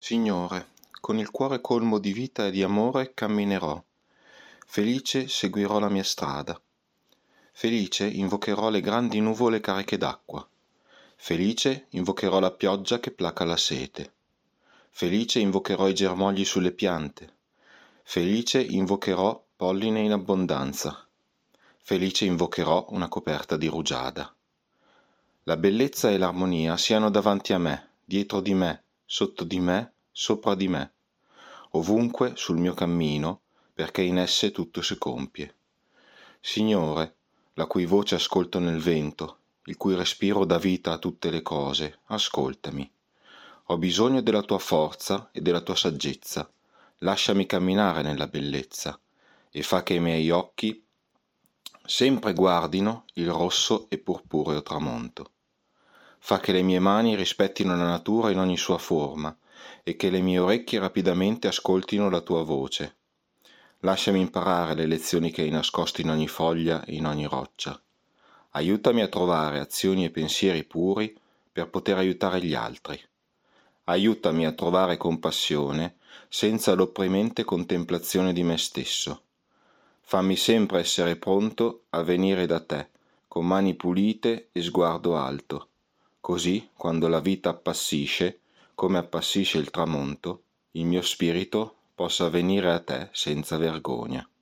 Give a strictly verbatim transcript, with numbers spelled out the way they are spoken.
Signore, con il cuore colmo di vita e di amore camminerò. Felice seguirò la mia strada. Felice invocherò le grandi nuvole cariche d'acqua. Felice invocherò la pioggia che placa la sete. Felice invocherò i germogli sulle piante. Felice invocherò polline in abbondanza. Felice invocherò una coperta di rugiada. La bellezza e l'armonia siano davanti a me, dietro di me, sotto di me, sopra di me, ovunque sul mio cammino, perché in esse tutto si compie. Signore, la cui voce ascolto nel vento, il cui respiro dà vita a tutte le cose, ascoltami. Ho bisogno della tua forza e della tua saggezza. Lasciami camminare nella bellezza e fa che i miei occhi sempre guardino il rosso e purpureo tramonto. Fa che le mie mani rispettino la natura in ogni sua forma e che le mie orecchie rapidamente ascoltino la tua voce. Lasciami imparare le lezioni che hai nascosto in ogni foglia e in ogni roccia. Aiutami a trovare azioni e pensieri puri per poter aiutare gli altri. Aiutami a trovare compassione senza l'opprimente contemplazione di me stesso. Fammi sempre essere pronto a venire da te, con mani pulite e sguardo alto. Così, quando la vita appassisce, come appassisce il tramonto, il mio spirito possa venire a te senza vergogna.